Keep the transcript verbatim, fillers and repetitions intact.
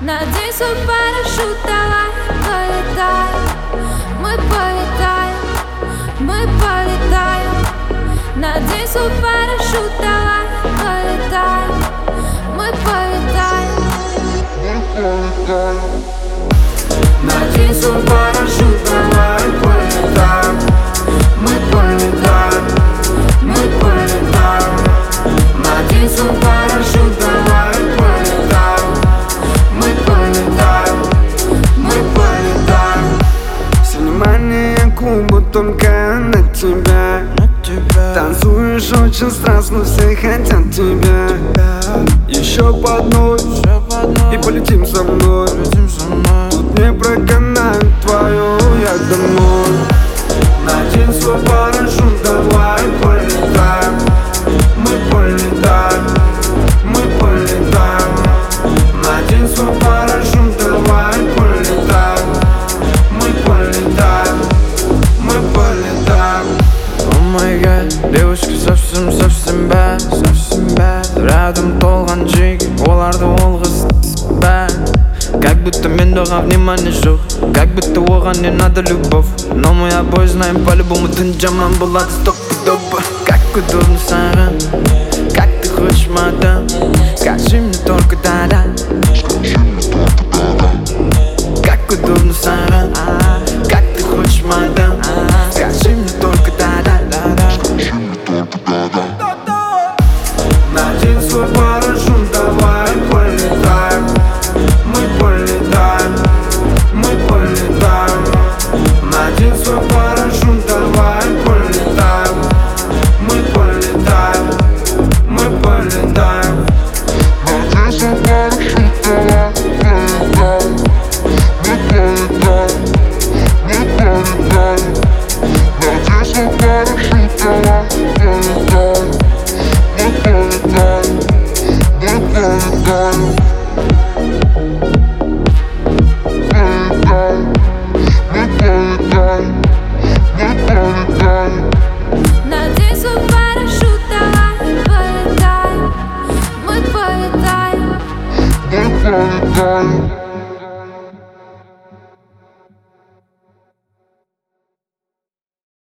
Надень свой парашют, давай полетаем. Мы полетаем, мы полетаем. Надень свой парашют, давай полетаем. Мы полетаем, мы полетаем. Надень свой парашют, давай полетаем. Мы полетаем, мы полетаем. Надень свой парашют, давай полетаем. Мы полетаем, мы полетаем. Все внимание клуба только на тебя. Танцуешь очень страстно, все хотят тебя. Еще по одной и полетим со мной. Тут не проканает твою, я домой. Надень свой парашют, давай полетаем. Мы полетаем, мы полетаем. Надень свой парашют, давай полетаем. Мы полетаем, мы полетаем. О май гад, девушка совсем-совсем bad, совсем bad. Рядом толған жиги, оларды олғыз bad. Как будто мен доған внимание жоқ, как будто оған не надо любовь. Но мы обои знаем, по-любому түн жаман болады стопудово. Как удобно саған, как ты хочешь, мадам. Скажи мне только да-да. Как удобно саған, как ты хочешь, мадам. Скажи мне только да-да. Надень свой парашют, давай полетаем. Мы полетаем, мы полетаем. Надень свой парашют, давай полетаем. Мы полетаем, мы полетаем. Надень свой парашют, давай полетаем. Мы полетаем, мы полетаем. Надень свой парашют, давай полетаем. Мы полетаем, мы полетаем. надень свой парашют, давай полетаем. Мы полетаем, Мы полетаем.